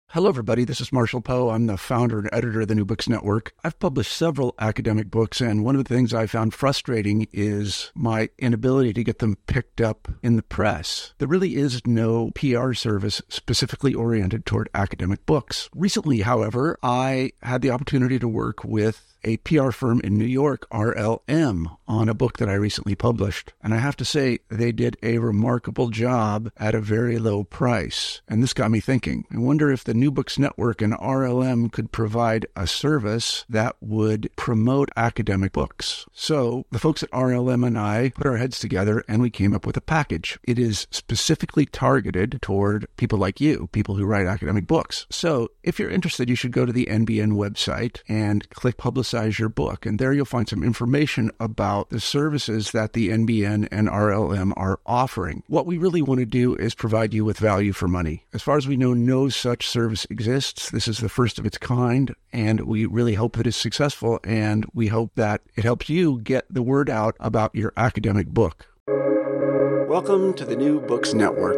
Hello, everybody. This is Marshall Poe. I'm the founder and editor of the New Books Network. I've published several academic books, and one of the things I found frustrating is my inability to get them picked up in the press. There really is no PR service specifically oriented toward academic books. Recently, however, I had the opportunity to work with a PR firm in New York, RLM, on a book that I recently published. And I have to say, they did a remarkable job at a very low price. And this got me thinking. I wonder if the New Books Network and RLM could provide a service that would promote academic books. So the folks at RLM and I put our heads together and we came up with a package. It is specifically targeted toward people like you, people who write academic books. So if you're interested, you should go to the NBN website and click Publicize Your Book. And there you'll find some information about the services that the NBN and RLM are offering. What we really want to do is provide you with value for money. As far as we know, no such service exists. This is the first of its kind, and we really hope that it's successful, and we hope that it helps you get the word out about your academic book. Welcome to the New Books Network.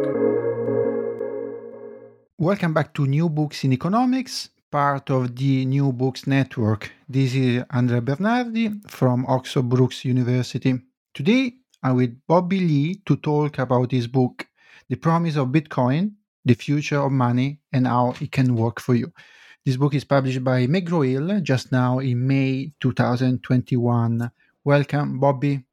Welcome back to New Books in Economics, part of the New Books Network. This is Andrea Bernardi from Oxford Brookes University. Today, I'm with Bobby Lee to talk about his book, The Promise of Bitcoin, The Future of Money, and How It Can Work for You. This book is published by McGraw-Hill just now in May 2021. Welcome, Bobby.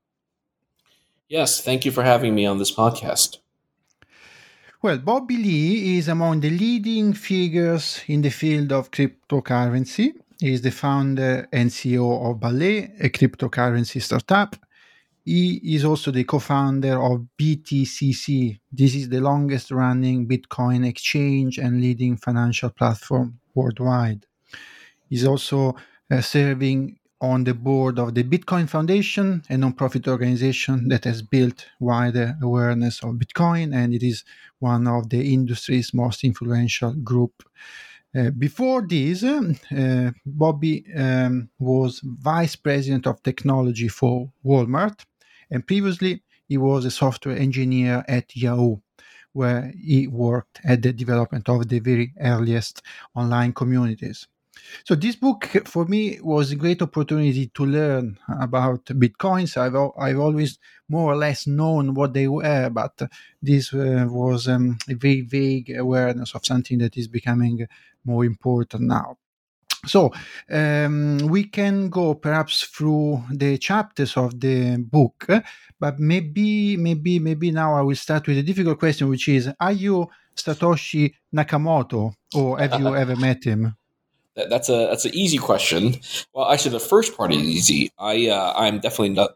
Yes, thank you for having me on this podcast. Well, Bobby Lee is among the leading figures in the field of cryptocurrency. He is the founder and CEO of Ballet, a cryptocurrency startup. He is also the co-founder of BTCC. This is the longest-running Bitcoin exchange and leading financial platform worldwide. He's also serving on the board of the Bitcoin Foundation, a nonprofit organization that has built wider awareness of Bitcoin, and it is one of the industry's most influential group. Before this, Bobby was vice president of technology for Walmart, and previously he was a software engineer at Yahoo, where he worked at the development of the very earliest online communities. So this book for me was a great opportunity to learn about Bitcoins. I've always more or less known what they were, but this was a very vague awareness of something that is becoming more important now. So we can go perhaps through the chapters of the book, but maybe now I will start with a difficult question, which is: are you Satoshi Nakamoto, or have you ever met him? That's an easy question. Well, actually, the first part is easy. I'm definitely not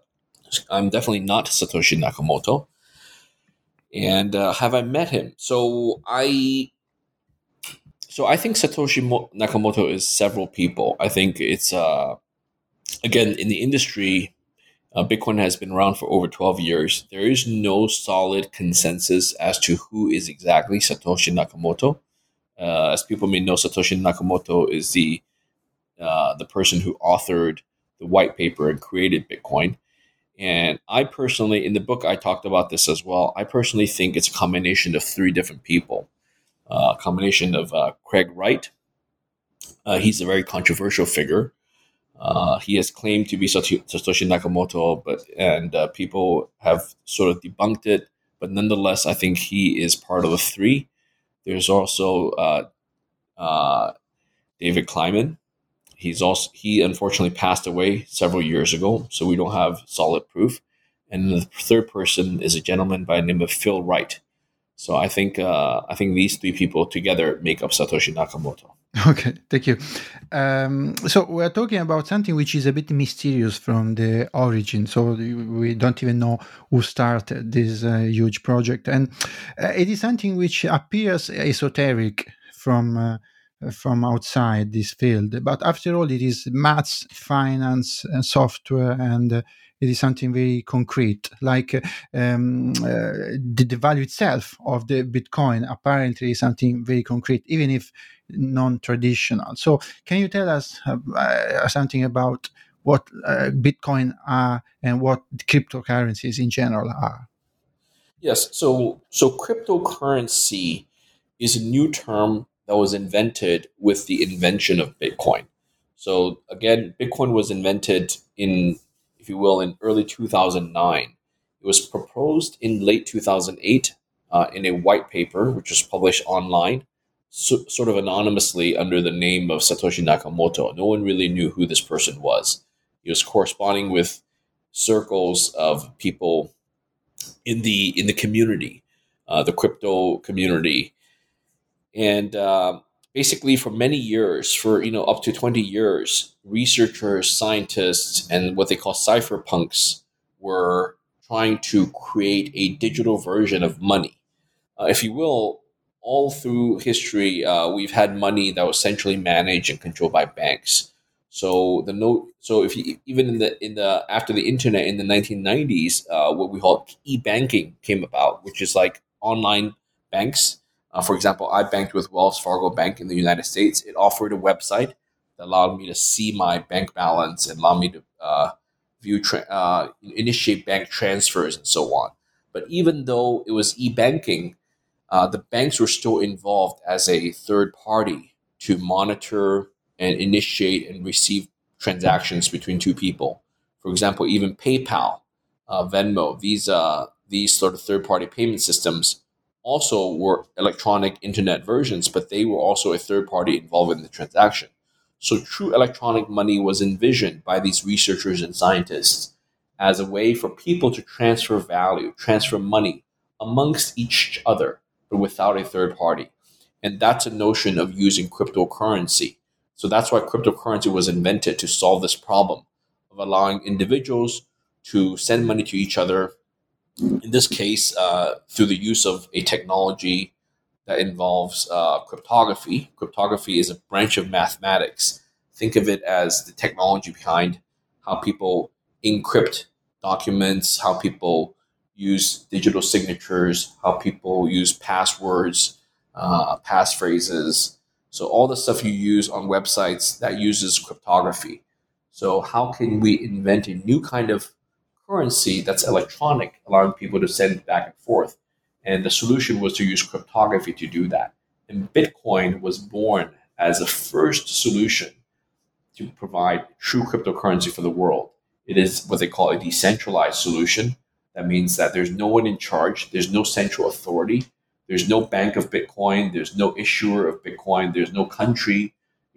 Satoshi Nakamoto. And have I met him? So I think Satoshi Nakamoto is several people. I think it's again, in the industry, Bitcoin has been around for over 12 years. There is no solid consensus as to who is exactly Satoshi Nakamoto. As people may know, Satoshi Nakamoto is the person who authored the white paper and created Bitcoin. And I personally, in the book, I talked about this as well. I personally think it's a combination of three different people. A combination of Craig Wright. He's a very controversial figure. He has claimed to be Satoshi Nakamoto, and people have sort of debunked it. But nonetheless, I think he is part of the three. There's also David Kleiman. He unfortunately passed away several years ago, so we don't have solid proof. And the third person is a gentleman by the name of Phil Wright. So I think these three people together make up Satoshi Nakamoto. Okay, thank you. So we're talking about something which is a bit mysterious from the origin. So we don't even know who started this huge project. And it is something which appears esoteric from outside this field. But after all, it is maths, finance, and software, and it is something very concrete, like the value itself of the Bitcoin apparently is something very concrete, even if non-traditional. So can you tell us something about what Bitcoin are and what cryptocurrencies in general are? Yes, so cryptocurrency is a new term that was invented with the invention of Bitcoin. So again, Bitcoin was invented in, if you will, in early 2009. It was proposed in late 2008 in a white paper, which was published online, sort of anonymously under the name of Satoshi Nakamoto. No one really knew who this person was. He was corresponding with circles of people in the community, the crypto community, and basically for many years, for up to 20 years, researchers, scientists, and what they call cypherpunks were trying to create a digital version of money. If you will, all through history, we've had money that was centrally managed and controlled by banks. So if you even in the after the internet in the 1990s, what we call e-banking came about, which is like online banks. For example, I banked with Wells Fargo Bank in the United States. It offered a website that allowed me to see my bank balance and allowed me to initiate bank transfers and so on. But even though it was e-banking, the banks were still involved as a third party to monitor and initiate and receive transactions between two people. For example, even PayPal, Venmo, these sort of third party payment systems also were electronic internet versions, but they were also a third party involved in the transaction. So true electronic money was envisioned by these researchers and scientists as a way for people to transfer value, transfer money amongst each other, but without a third party. And that's a notion of using cryptocurrency. So that's why cryptocurrency was invented, to solve this problem of allowing individuals to send money to each other, in this case, through the use of a technology that involves cryptography. Cryptography is a branch of mathematics. Think of it as the technology behind how people encrypt documents, how people use digital signatures, how people use passwords, passphrases. So all the stuff you use on websites that uses cryptography. So how can we invent a new kind of currency that's electronic, allowing people to send back and forth? And the solution was to use cryptography to do that. And Bitcoin was born as a first solution to provide true cryptocurrency for the world. It is what they call a decentralized solution. That means that there's no one in charge. There's no central authority. There's no bank of Bitcoin. There's no issuer of Bitcoin. There's no country,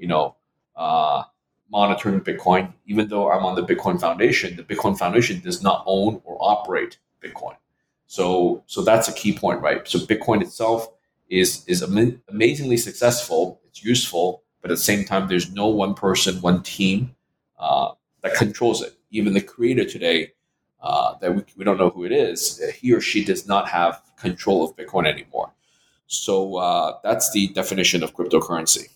monitoring Bitcoin. Even though I'm on the Bitcoin Foundation, the Bitcoin Foundation does not own or operate Bitcoin. So that's a key point, right? So Bitcoin itself is amazingly successful. It's useful, but at the same time, there's no one person, one team that controls it. Even the creator today, that we don't know who it is, he or she does not have control of Bitcoin anymore. So that's the definition of cryptocurrency.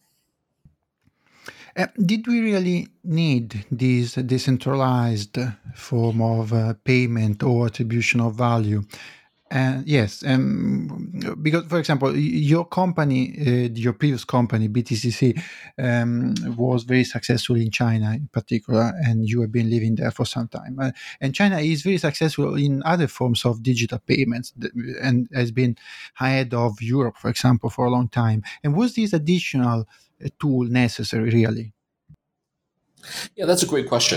Did we really need this decentralized form of payment or attribution of value? Yes, because, for example, your company, your previous company, BTCC, was very successful in China in particular, and you have been living there for some time. And China is very successful in other forms of digital payments and has been ahead of Europe, for example, for a long time. And was this additional tool necessary, really? Yeah, that's a great question.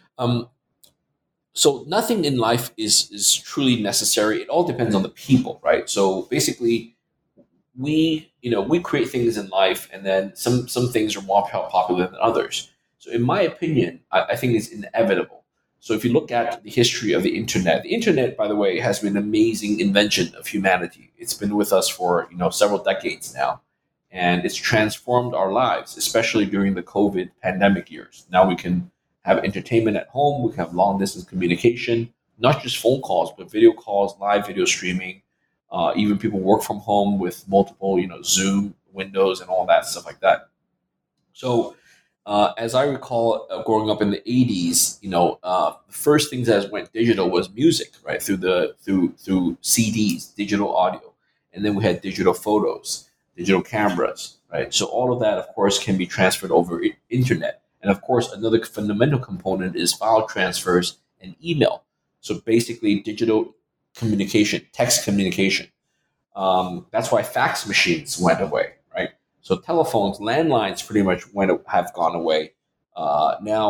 So nothing in life is truly necessary. It all depends on the people, right? So basically, we create things in life, and then some things are more popular than others. So in my opinion, I think it's inevitable. So if you look at the history of the internet, by the way, has been an amazing invention of humanity. It's been with us for several decades now, and it's transformed our lives, especially during the COVID pandemic years. Now we can have entertainment at home. We can have long distance communication, not just phone calls, but video calls, live video streaming. Even people work from home with multiple, Zoom windows and all that stuff like that. So, as I recall, growing up in the '80s, the first things that went digital was music, right? Through CDs, digital audio, and then we had digital photos, digital cameras, right? So all of that, of course, can be transferred over internet. And of course, another fundamental component is file transfers and email. So basically, digital communication, text communication. That's why fax machines went away, right? So telephones, landlines, pretty much have gone away. Now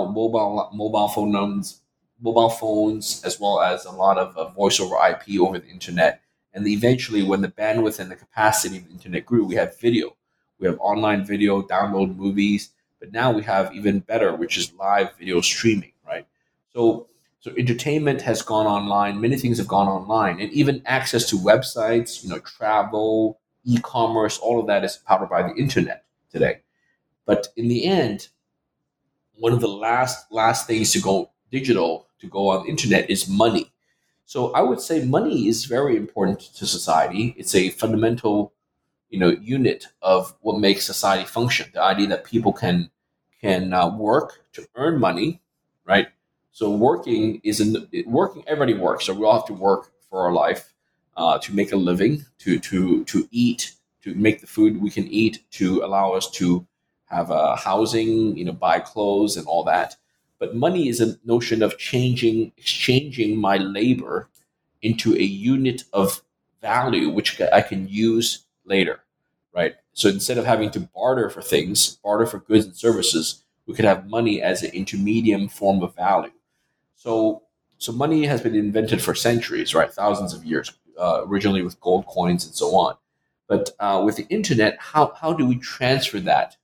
mobile phones, as well as a lot of voice over IP over the internet. And eventually, when the bandwidth and the capacity of the internet grew, we had video. We have online video, download movies, but now we have even better, which is live video streaming, right? So entertainment has gone online. Many things have gone online, and even access to websites, travel, e-commerce, all of that is powered by the internet today. But in the end, one of the last things to go digital, to go on the internet, is money. So I would say money is very important to society. It's a fundamental, unit of what makes society function. The idea that people can work to earn money, right? So working, everybody works. So we all have to work for our life, to make a living, to eat, to make the food we can eat, to allow us to have housing, buy clothes and all that. But money is a notion of exchanging my labor into a unit of value, which I can use later, right? So instead of having to barter for goods and services, we could have money as an intermediate form of value. So money has been invented for centuries, right? Thousands of years, originally with gold coins and so on. But with the internet, how do we transfer that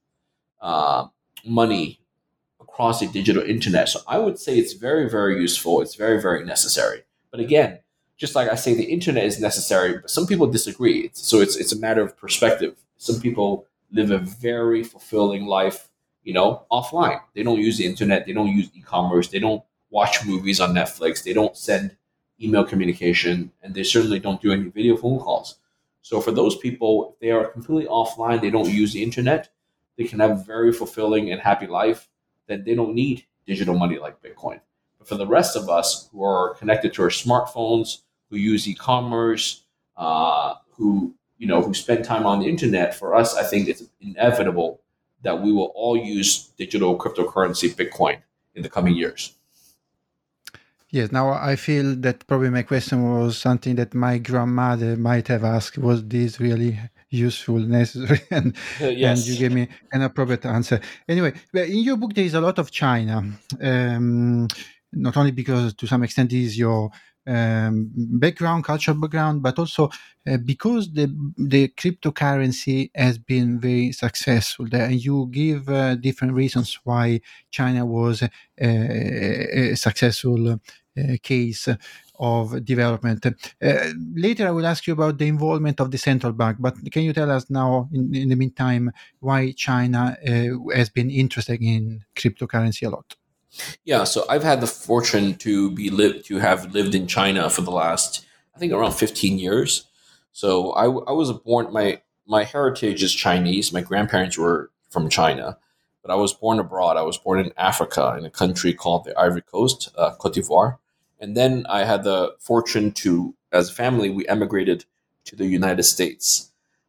money across the digital internet? So I would say it's very, very useful. It's very, very necessary. But again, just like I say, the internet is necessary, but some people disagree. So it's a matter of perspective. Some people live a very fulfilling life, offline. They don't use the internet. They don't use e-commerce. They don't watch movies on Netflix. They don't send email communication, and they certainly don't do any video phone calls. So for those people, if they are completely offline, they don't use the internet, they can have a very fulfilling and happy life. Then they don't need digital money like Bitcoin. But for the rest of us who are connected to our smartphones, who use e-commerce, who spend time on the internet, for us, I think it's inevitable that we will all use digital cryptocurrency, Bitcoin, in the coming years. Yes, now I feel that probably my question was something that my grandmother might have asked. Was this really useful, necessary? And, Yes. and you gave me an appropriate answer. Anyway, in your book, there is a lot of China, not only because to some extent this is your cultural background, but also because the cryptocurrency has been very successful there, and you give different reasons why China was a successful case of development. Later, I will ask you about the involvement of the central bank, but can you tell us now, in the meantime, why China has been interested in cryptocurrency a lot? Yeah, so I've had the fortune to have lived in China for the last, I think, around 15 years. So I was born. My heritage is Chinese. My grandparents were from China, but I was born abroad. I was born in Africa, in a country called the Ivory Coast, Cote d'Ivoire. And then I had the fortune to, as a family, we emigrated to the United States.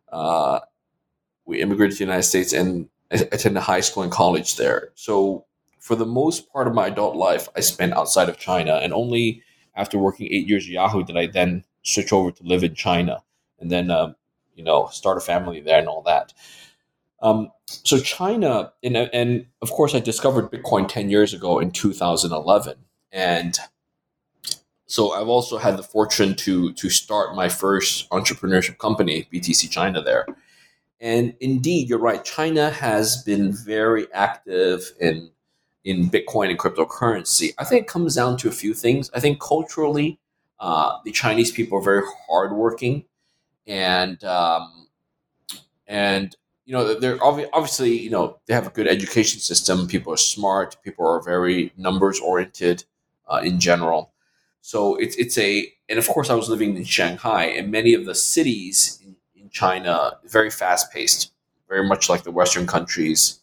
We immigrated to the United States and attended high school and college there. So for the most part of my adult life, I spent outside of China, and only after working 8 years at Yahoo did I then switch over to live in China, and then start a family there and all that. So China, and of course, I discovered Bitcoin 10 years ago in 2011, and so I've also had the fortune to start my first entrepreneurship company, BTC China, there. And indeed, you're right. China has been very active in Bitcoin and cryptocurrency. I think it comes down to a few things. I think culturally, the Chinese people are very hardworking, and they're obviously they have a good education system. People are smart. People are very numbers oriented in general. So and of course I was living in Shanghai, and many of the cities in China very fast paced, very much like the Western countries,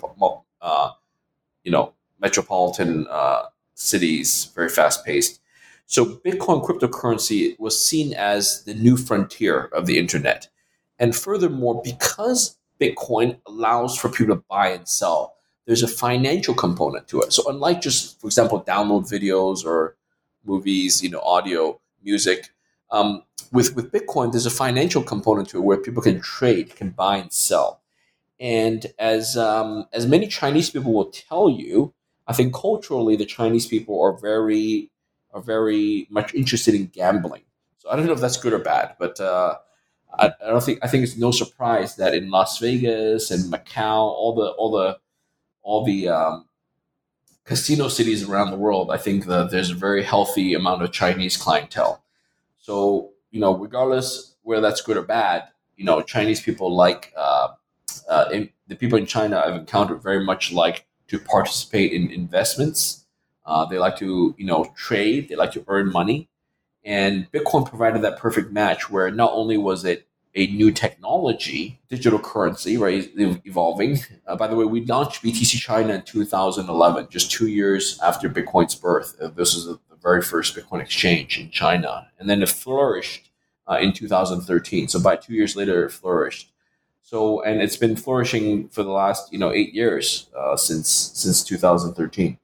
metropolitan cities, very fast paced. So Bitcoin cryptocurrency was seen as the new frontier of the internet. And furthermore, because Bitcoin allows for people to buy and sell, there's a financial component to it. So unlike just, for example, download videos or movies, audio, music, with Bitcoin, there's a financial component to it where people can trade, can buy and sell. And as many Chinese people will tell you, I think culturally the Chinese people are very much interested in gambling. So I don't know if that's good or bad, but I think it's no surprise that in Las Vegas and Macau, all the casino cities around the world, I think that there's a very healthy amount of Chinese clientele. So regardless whether that's good or bad, Chinese people the people in China I've encountered very much like to participate in investments. They like to trade. They like to earn money, and Bitcoin provided that perfect match where not only was it a new technology, digital currency, right, evolving. By the way, we launched BTC China in 2011, just 2 years after Bitcoin's birth. This was the very first Bitcoin exchange in China. And then it flourished in 2013. So by 2 years later, it flourished. So, and it's been flourishing for the last 8 years since 2013.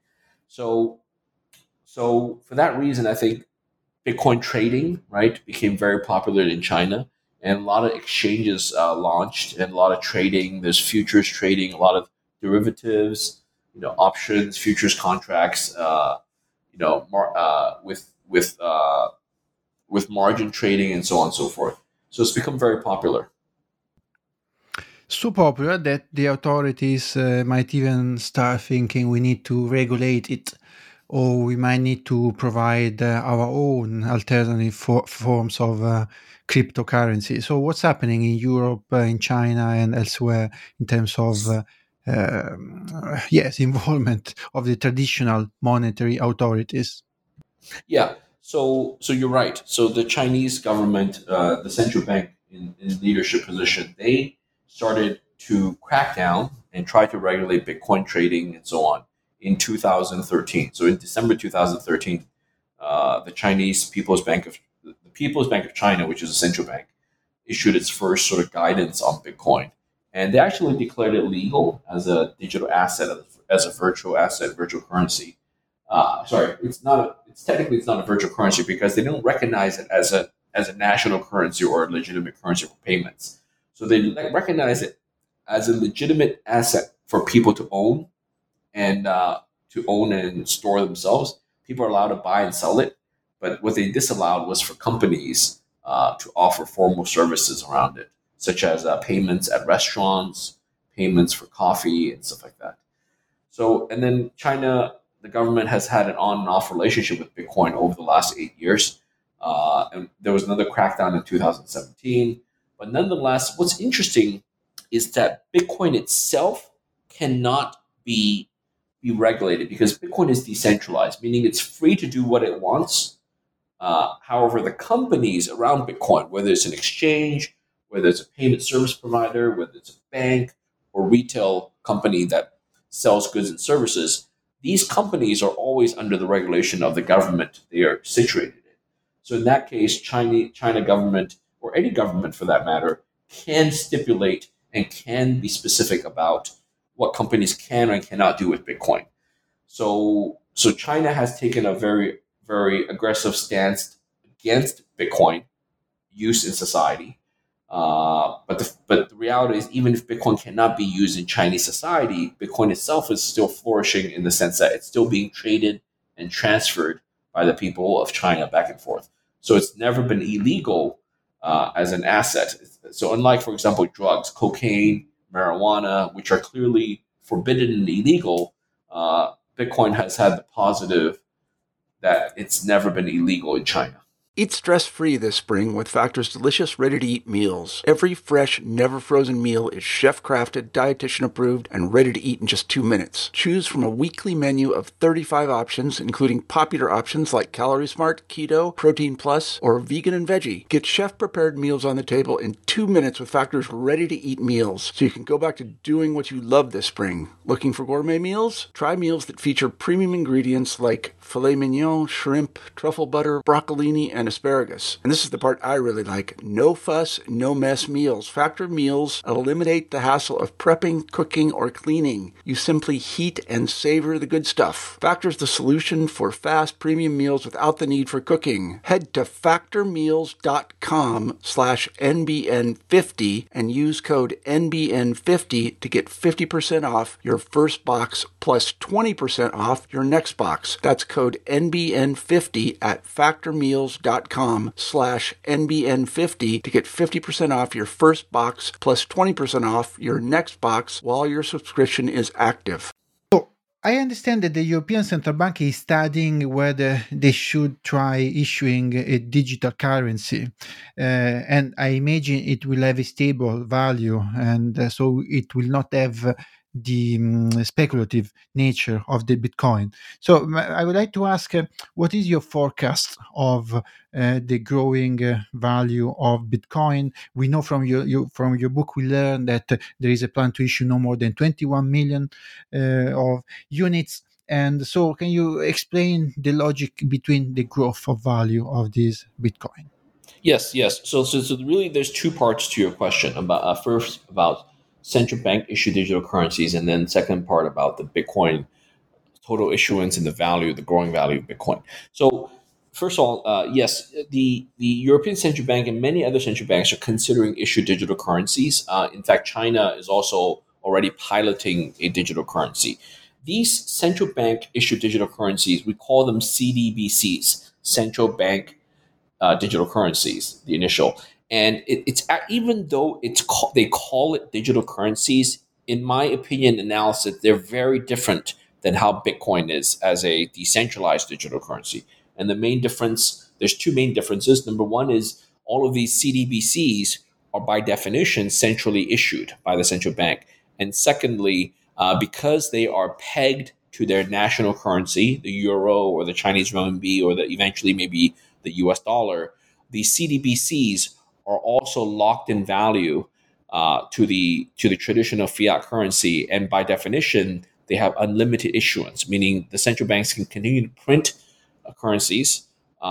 So for that reason, I think Bitcoin trading, right, became very popular in China, and a lot of exchanges launched, and a lot of trading. There's futures trading, a lot of derivatives, options, futures contracts, with margin trading and so on and so forth. So it's become very popular. So popular that the authorities might even start thinking we need to regulate it, or we might need to provide our own alternative forms of cryptocurrency. So what's happening in Europe, in China, and elsewhere in terms of involvement of the traditional monetary authorities? Yeah. So you're right. So the Chinese government, the central bank in leadership position, they started to crack down and try to regulate Bitcoin trading and so on in 2013. So in December 2013, the People's Bank of China, which is a central bank, issued its first sort of guidance on Bitcoin, and they actually declared it legal as a digital asset, as a virtual asset, virtual currency. It's technically not a virtual currency because they don't recognize it as a national currency or a legitimate currency for payments. So they recognize it as a legitimate asset for people to own and store themselves. People are allowed to buy and sell it, but what they disallowed was for companies to offer formal services around it, such as payments at restaurants, payments for coffee, and stuff like that. So, and then China, the government has had an on and off relationship with Bitcoin over the last 8 years. And there was another crackdown in 2017. But nonetheless, what's interesting is that Bitcoin itself cannot be regulated because Bitcoin is decentralized, meaning it's free to do what it wants. However, the companies around Bitcoin, whether it's an exchange, whether it's a payment service provider, whether it's a bank or retail company that sells goods and services, these companies are always under the regulation of the government they are situated in. So in that case, China government, or any government for that matter, can stipulate and can be specific about what companies can and cannot do with Bitcoin. So China has taken a very, very aggressive stance against Bitcoin use in society. But the reality is, even if Bitcoin cannot be used in Chinese society, Bitcoin itself is still flourishing in the sense that it's still being traded and transferred by the people of China back and forth. So it's never been illegal as an asset. So unlike, for example, drugs, cocaine, marijuana, which are clearly forbidden and illegal, Bitcoin has had the positive that it's never been illegal in China. Eat stress-free this spring with Factor's delicious, ready-to-eat meals. Every fresh, never-frozen meal is chef-crafted, dietitian-approved, and ready to eat in just 2 minutes. Choose from a weekly menu of 35 options, including popular options like Calorie Smart, Keto, Protein Plus, or Vegan and Veggie. Get chef-prepared meals on the table in 2 minutes with Factor's ready-to-eat meals, so you can go back to doing what you love this spring. Looking for gourmet meals? Try meals that feature premium ingredients like filet mignon, shrimp, truffle butter, broccolini, and and asparagus. And this is the part I really like. No fuss, no mess meals. Factor meals eliminate the hassle of prepping, cooking, or cleaning. You simply heat and savor the good stuff. Factor's the solution for fast premium meals without the need for cooking. Head to factormeals.com/NBN50 and use code NBN50 to get 50% off your first box plus 20% off your next box. That's code NBN50 at factormeals.com/NBN50 to get 50% off your first box plus 20% off your next box while your subscription is active. So I understand that the European Central Bank is studying whether they should try issuing a digital currency. And I imagine it will have a stable value, and so it will not have the speculative nature of the Bitcoin. So I would like to ask, what is your forecast of the growing value of Bitcoin? We know from your book, we learned that there is a plan to issue no more than 21 million of units. And so can you explain the logic between the growth of value of this Bitcoin? Yes. So really, there's two parts to your question. About first about central bank issued digital currencies, and then second part about the Bitcoin total issuance and the growing value of Bitcoin. So first of all, yes, the European Central Bank and many other central banks are considering issue digital currencies. In fact, China is also already piloting a digital currency. These central bank issued digital currencies, we call them CDBCs, central bank digital currencies, the initial. And it's even though they call it digital currencies, in my opinion, analysis, they're very different than how Bitcoin is as a decentralized digital currency. And there's two main differences. Number one is all of these CDBCs are by definition centrally issued by the central bank. And secondly, because they are pegged to their national currency, the euro or the Chinese renminbi or eventually maybe the US dollar, the CDBCs are also locked in value to the traditional fiat currency, and by definition, they have unlimited issuance, meaning the central banks can continue to print currencies.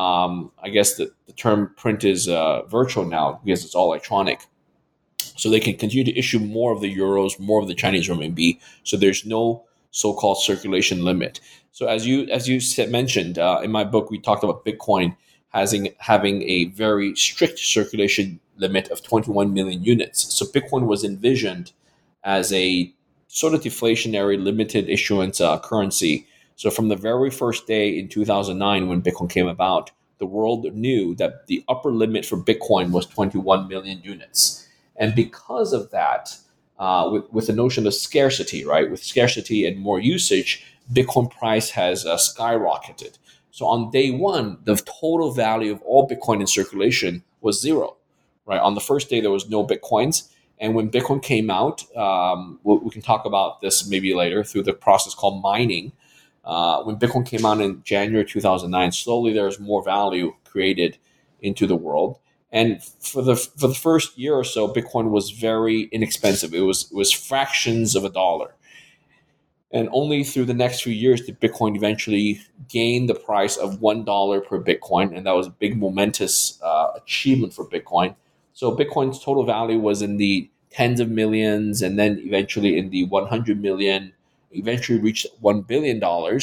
I guess the term print is virtual now because it's all electronic. So they can continue to issue more of the euros, more of the Chinese renminbi. So there's no so-called circulation limit. So as you mentioned in my book, we talked about Bitcoin having a very strict circulation limit of 21 million units. So Bitcoin was envisioned as a sort of deflationary limited issuance currency. So from the very first day in 2009 when Bitcoin came about, the world knew that the upper limit for Bitcoin was 21 million units. And because of that, with the notion of scarcity, right? With scarcity and more usage, Bitcoin price has skyrocketed. So on day one, the total value of all Bitcoin in circulation was zero, right? On the first day, there was no Bitcoins. And when Bitcoin came out, we can talk about this maybe later through the process called mining. When Bitcoin came out in January 2009, slowly there was more value created into the world. And for the first year or so, Bitcoin was very inexpensive. It was fractions of a dollar. And only through the next few years did Bitcoin eventually gain the price of $1 per Bitcoin. And that was a big momentous achievement for Bitcoin. So Bitcoin's total value was in the tens of millions and then eventually in the 100 million, eventually reached $1 billion.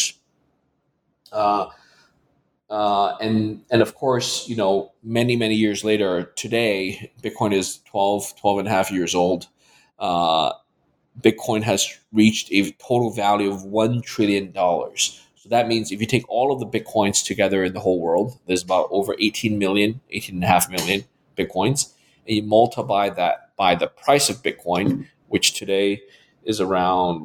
And of course, many, many years later, today, Bitcoin is 12 and a half years old. Bitcoin has reached a total value of $1 trillion. So that means if you take all of the Bitcoins together in the whole world, there's about over 18 and a half million Bitcoins. And you multiply that by the price of Bitcoin, which today is around,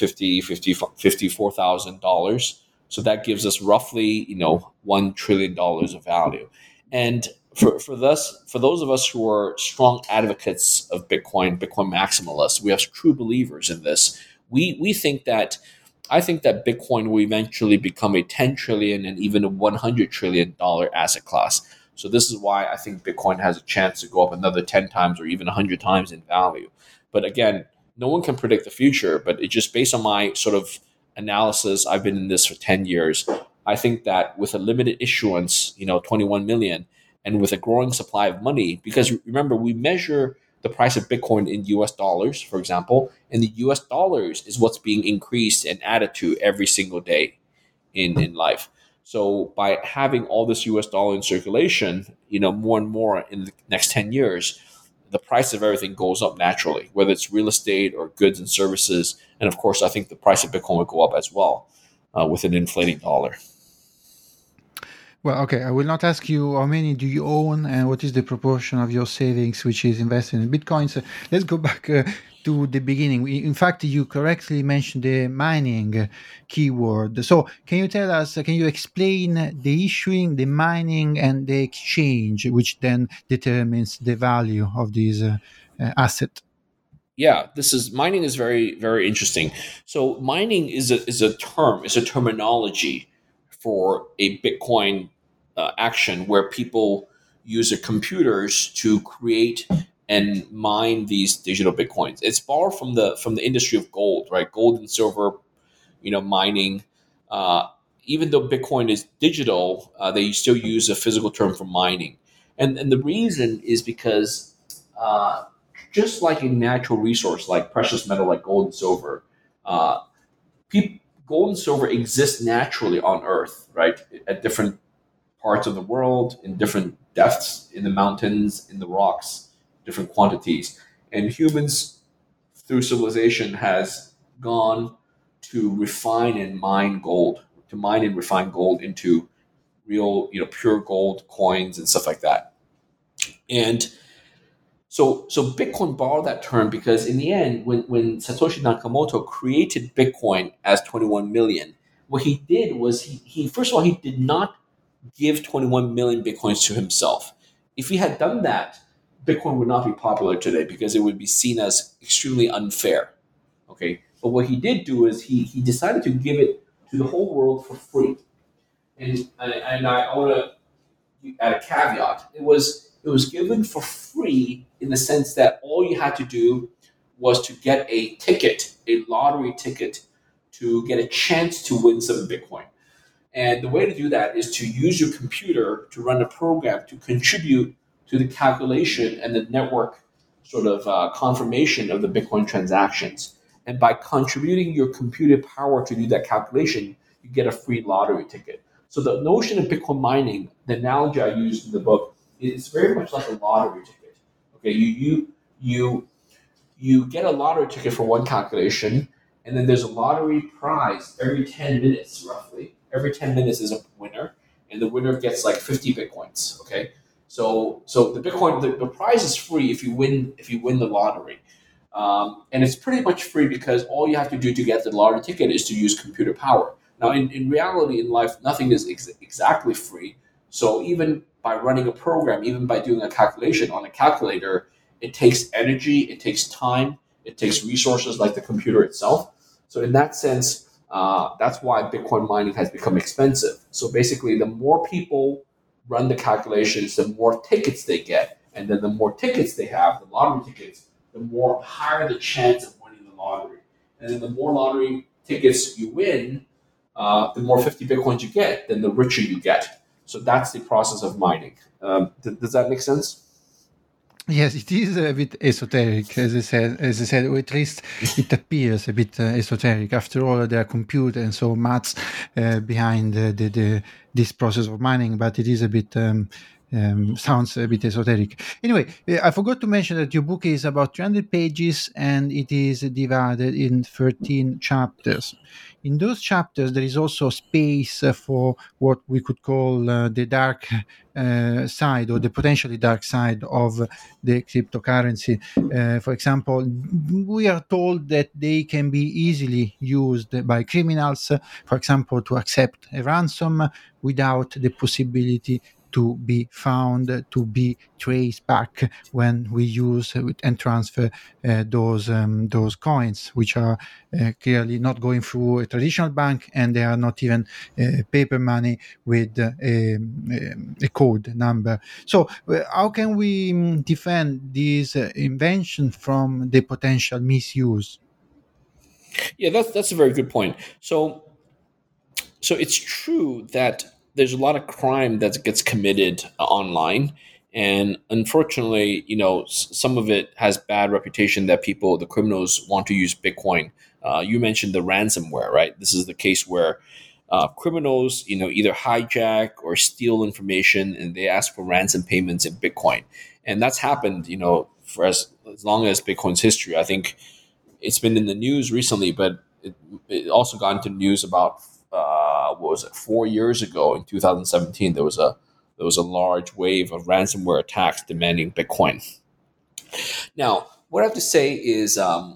$54,000. So that gives us roughly, $1 trillion of value. And for those of us who are strong advocates of Bitcoin maximalists, we have true believers in this. I think that Bitcoin will eventually become a 10 trillion and even a $100 trillion asset class. So this is why I think Bitcoin has a chance to go up another 10 times or even 100 times in value. But again, no one can predict the future, but it's just based on my sort of analysis. I've been in this for 10 years. I think that with a limited issuance, 21 million, and with a growing supply of money, because remember, we measure the price of Bitcoin in US dollars, for example, and the US dollars is what's being increased and added to every single day in life. So by having all this US dollar in circulation, more and more in the next 10 years, the price of everything goes up naturally, whether it's real estate or goods and services. And of course, I think the price of Bitcoin will go up as well with an inflating dollar. Well, okay, I will not ask you how many do you own and what is the proportion of your savings which is invested in Bitcoins. Let's go back to the beginning. In fact, you correctly mentioned the mining keyword. So can you tell us, can you explain the issuing, the mining, and the exchange, which then determines the value of this asset? Yeah, mining is very, very interesting. So mining is a term, it's a terminology for a Bitcoin action where people use their computers to create and mine these digital Bitcoins. It's borrowed from the industry of gold, right? Gold and silver, mining. Even though Bitcoin is digital, they still use a physical term for mining, and the reason is because just like a natural resource, like precious metal, like gold and silver, uh, gold and silver exist naturally on Earth, right? At different parts of the world, in different depths, in the mountains, in the rocks, different quantities. And humans, through civilization, has gone to refine and mine gold, to mine and refine gold into real, pure gold coins and stuff like that. And so Bitcoin borrowed that term because in the end, when Satoshi Nakamoto created Bitcoin as 21 million, what he did was he first of all, he did not give 21 million Bitcoins to himself. If he had done that, Bitcoin would not be popular today because it would be seen as extremely unfair. Okay. But what he did do is he decided to give it to the whole world for free. And I want to add a caveat. It was given for free in the sense that all you had to do was to get a ticket, a lottery ticket, to get a chance to win some Bitcoin. And the way to do that is to use your computer to run a program to contribute to the calculation and the network sort of confirmation of the Bitcoin transactions. And by contributing your computer power to do that calculation, you get a free lottery ticket. So the notion of Bitcoin mining, the analogy I used in the book, is very much like a lottery ticket. Okay, you get a lottery ticket for one calculation, and then there's a lottery prize every 10 minutes, roughly. Every 10 minutes is a winner, and the winner gets like 50 Bitcoins. Okay, so the Bitcoin, the prize is free if you win the lottery. And it's pretty much free because all you have to do to get the lottery ticket is to use computer power. Now, in reality, in life, nothing is exactly free. So even by running a program, even by doing a calculation on a calculator, it takes energy, it takes time, it takes resources like the computer itself. So in that sense, that's why Bitcoin mining has become expensive. So basically, the more people run the calculations, the more tickets they get. And then the more tickets they have, the lottery tickets, the more higher the chance of winning the lottery. And then the more lottery tickets you win, the more 50 Bitcoins you get, then the richer you get. So that's the process of mining. Does that make sense? Yes, it is a bit esoteric, as I said, or at least it appears a bit esoteric. After all, there are computers and so maths behind this process of mining, but it is a bit sounds a bit esoteric. Anyway, I forgot to mention that your book is about 300 pages and it is divided in 13 chapters. In those chapters, there is also space for what we could call the dark side or the potentially dark side of the cryptocurrency. For example, we are told that they can be easily used by criminals, for example, to accept a ransom without the possibility to be found, to be traced back when we use and transfer those coins, which are clearly not going through a traditional bank, and they are not even paper money with a code number. So how can we defend this invention from the potential misuse? Yeah, that's a very good point. So So it's true that there's a lot of crime that gets committed online, and unfortunately, some of it has bad reputation that the criminals want to use Bitcoin. You mentioned the ransomware, right? This is the case where criminals, either hijack or steal information, and they ask for ransom payments in Bitcoin, and that's happened, for as long as Bitcoin's history. I think it's been in the news recently, but it also got into news about what was it, 4 years ago in 2017. There was a large wave of ransomware attacks demanding Bitcoin. Now, what I have to say is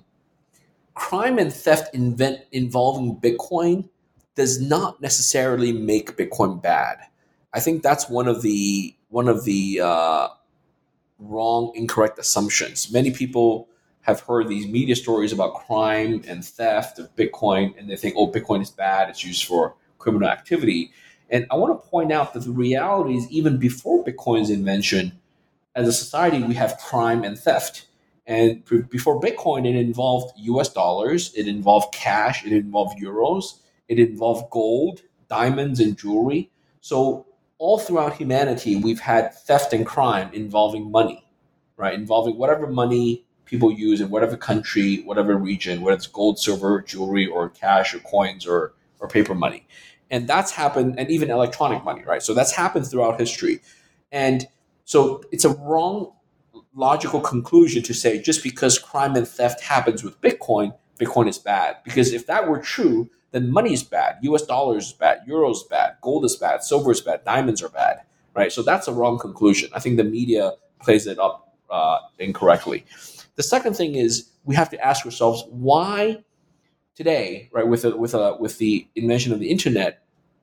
crime and theft involving Bitcoin does not necessarily make Bitcoin bad. I think that's one of the wrong, incorrect assumptions. Many people have heard these media stories about crime and theft of Bitcoin, and they think, oh, Bitcoin is bad, it's used for criminal activity. And I want to point out that the reality is, even before Bitcoin's invention, as a society, we have crime and theft. And before Bitcoin, it involved US dollars, it involved cash, it involved euros, it involved gold, diamonds, and jewelry. So all throughout humanity, we've had theft and crime involving money, right? Involving whatever money people use in whatever country, whatever region, whether it's gold, silver, jewelry, or cash, or coins, or paper money. And that's happened, and even electronic money, right? So that's happened throughout history. And so it's a wrong logical conclusion to say just because crime and theft happens with Bitcoin, Bitcoin is bad. Because if that were true, then money is bad. US dollars is bad. Euros is bad. Gold is bad. Silver is bad. Diamonds are bad, right? So that's a wrong conclusion. I think the media plays it up incorrectly. The second thing is we have to ask ourselves why today, right, with the invention of the internet,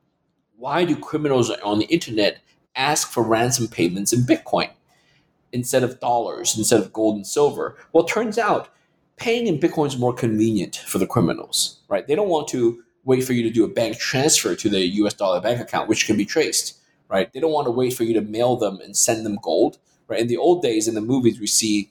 why do criminals on the internet ask for ransom payments in Bitcoin instead of dollars, instead of gold and silver? Well, it turns out paying in Bitcoin is more convenient for the criminals, right? They don't want to wait for you to do a bank transfer to the US dollar bank account, which can be traced, right? They don't want to wait for you to mail them and send them gold, right? In the old days, in the movies, we see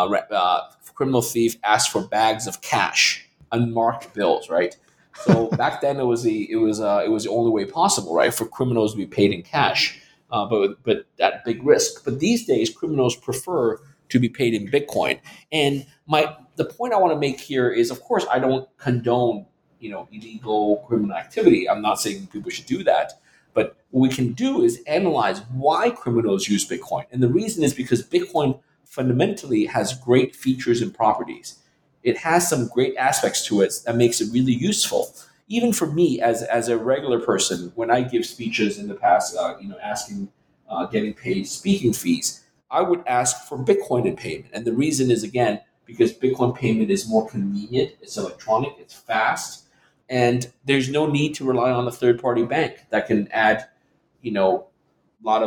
criminal thief ask for bags of cash, unmarked bills, right? So back then, it was the only way possible, right, for criminals to be paid in cash, but at big risk. But these days, criminals prefer to be paid in Bitcoin. And the point I want to make here is, of course, I don't condone illegal criminal activity. I'm not saying people should do that. But what we can do is analyze why criminals use Bitcoin. And the reason is because Bitcoin fundamentally has great features and properties. It has some great aspects to it that makes it really useful. Even for me, as a regular person, when I give speeches in the past, asking, getting paid speaking fees, I would ask for Bitcoin in payment. And the reason is, again, because Bitcoin payment is more convenient, it's electronic, it's fast, and there's no need to rely on a third-party bank that can add, a lot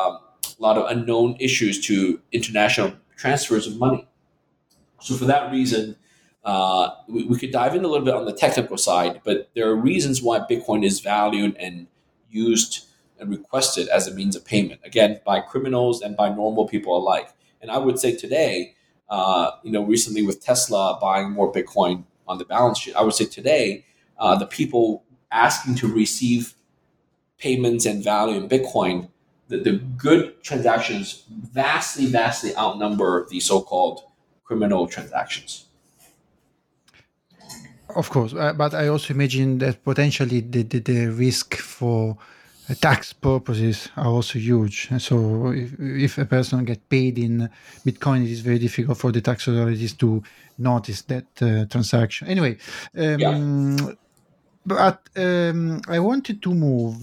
of unknown issues to international transfers of money. So for that reason, we could dive in a little bit on the technical side, but there are reasons why Bitcoin is valued and used and requested as a means of payment, again, by criminals and by normal people alike. And I would say today, recently with Tesla buying more Bitcoin on the balance sheet, I would say today, the people asking to receive payments and value in Bitcoin, the good transactions vastly, vastly outnumber the so-called criminal transactions. Of course, but I also imagine that potentially the risk for tax purposes are also huge. And so if a person gets paid in Bitcoin, it is very difficult for the tax authorities to notice that transaction. Anyway, but I wanted to move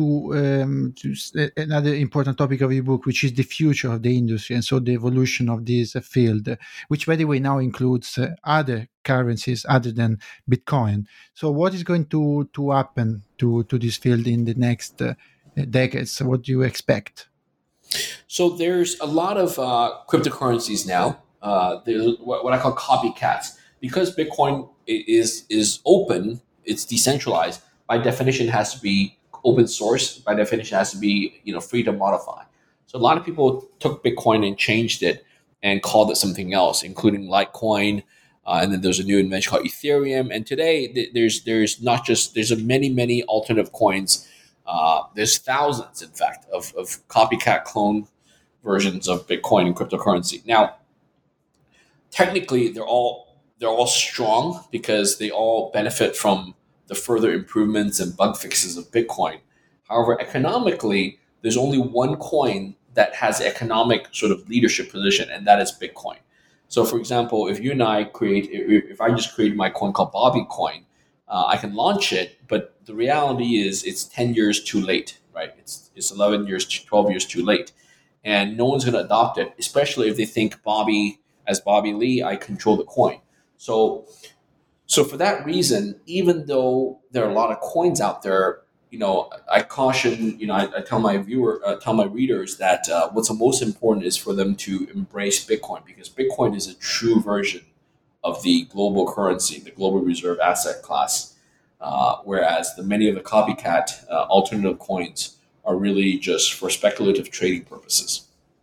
to another important topic of your book, which is the future of the industry, and so the evolution of this field, which, by the way, now includes other currencies other than Bitcoin. So what is going to happen to this field in the next decades? What do you expect? So there's a lot of cryptocurrencies now. There's what I call copycats. Because Bitcoin is open, it's decentralized. By definition, it has to be open source. By definition, it has to be free to modify. So a lot of people took Bitcoin and changed it and called it something else, including Litecoin, and then there's a new invention called Ethereum. And today there's not just there's a many alternative coins. There's thousands, in fact, of copycat clone versions of Bitcoin and cryptocurrency. Now, technically, they're all strong because they all benefit from the further improvements and bug fixes of Bitcoin. However, economically, there's only one coin that has economic sort of leadership position, and that is Bitcoin. So, for example, if I just create my coin called Bobby Coin, I can launch it, but the reality is it's 10 years too late, right? It's 11 years, 12 years too late. And no one's going to adopt it, especially if they think as Bobby Lee, I control the coin. So for that reason, even though there are a lot of coins out there, I caution, I tell my readers that what's most important is for them to embrace Bitcoin, because Bitcoin is a true version of the global currency, the global reserve asset class, whereas many of the copycat alternative coins are really just for speculative trading purposes.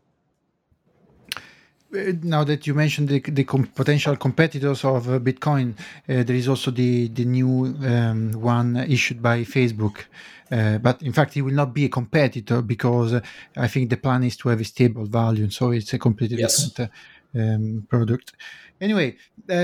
Now that you mentioned the potential competitors of Bitcoin, there is also the new one issued by Facebook. But in fact, it will not be a competitor because I think the plan is to have a stable value. So it's a completely different product. Anyway,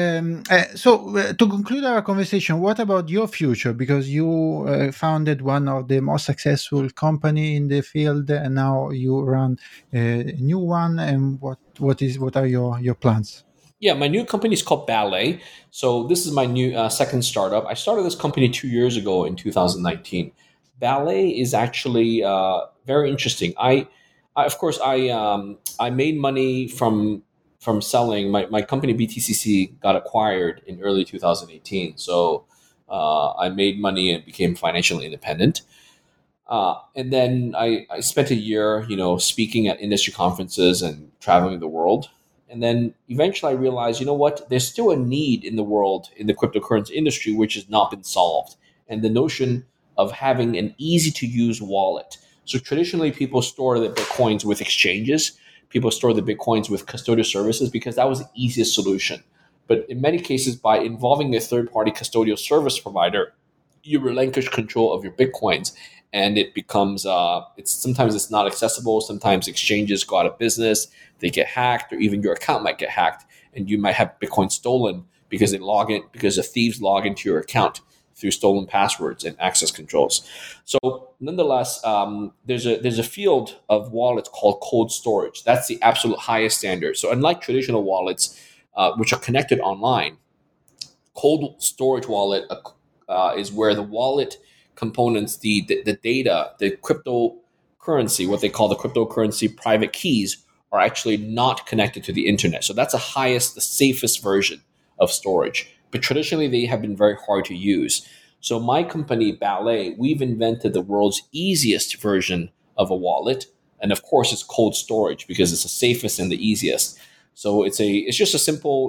so to conclude our conversation, what about your future? Because you founded one of the most successful company in the field, and now you run a new one. And what are your plans? Yeah, my new company is called Ballet. So this is my new second startup. I started this company 2 years ago in 2019. Ballet is actually very interesting. Of course, I made money from selling. My company BTCC got acquired in early 2018. So I made money and became financially independent. And then I spent a year, speaking at industry conferences and traveling the world. And then eventually I realized, what? There's still a need in the world, in the cryptocurrency industry, which has not been solved. And the notion of having an easy to use wallet. So traditionally, people store the Bitcoins with exchanges. People store the Bitcoins with custodial services because that was the easiest solution. But in many cases, by involving a third-party custodial service provider, you relinquish control of your Bitcoins. And it becomes sometimes it's not accessible. Sometimes exchanges go out of business, they get hacked, or even your account might get hacked, and you might have Bitcoin stolen because the thieves log into your account through stolen passwords and access controls. So nonetheless, there's a field of wallets called cold storage. That's the absolute highest standard. So unlike traditional wallets, which are connected online, cold storage wallet is where the wallet components, the data, the cryptocurrency, what they call the cryptocurrency private keys, are actually not connected to the internet. So that's the safest version of storage. But traditionally, they have been very hard to use. So my company, Ballet, we've invented the world's easiest version of a wallet. And of course, it's cold storage because it's the safest and the easiest. So it's just a simple,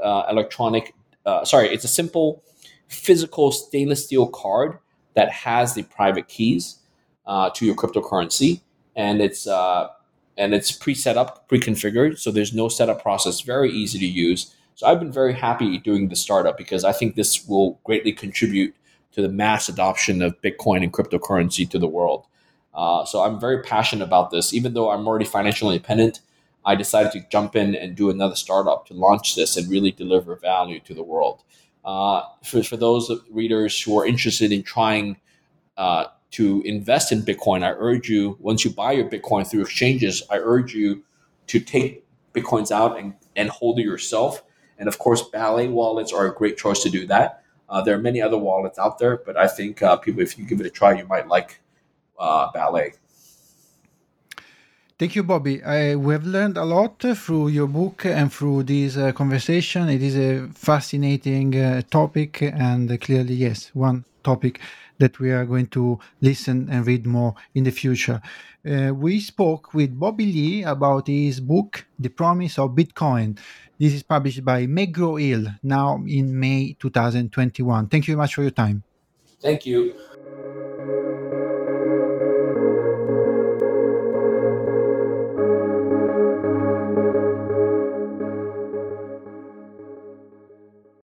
it's a simple physical stainless steel card that has the private keys to your cryptocurrency, and it's pre-set up, pre-configured, so there's no setup process, very easy to use. So I've been very happy doing the startup because I think this will greatly contribute to the mass adoption of Bitcoin and cryptocurrency to the world. So I'm very passionate about this. Even though I'm already financially independent, I decided to jump in and do another startup to launch this and really deliver value to the world. For those readers who are interested in trying to invest in Bitcoin, I urge you, once you buy your Bitcoin through exchanges, I urge you to take Bitcoins out and hold it yourself. And of course, Ballet wallets are a great choice to do that. There are many other wallets out there, but I think people, if you give it a try, you might like Ballet. Thank you, Bobby. We have learned a lot through your book and through this conversation. It is a fascinating topic, and clearly, yes, one topic that we are going to listen and read more in the future. We spoke with Bobby Lee about his book, The Promise of Bitcoin. This is published by McGraw-Hill now in May 2021. Thank you very much for your time. Thank you.